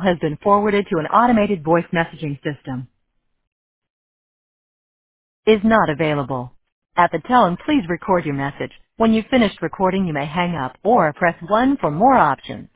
has been forwarded to an automated voice messaging system. Is not available. At the tone, please record your message. When you've finished recording, you may hang up or press 1 for more options.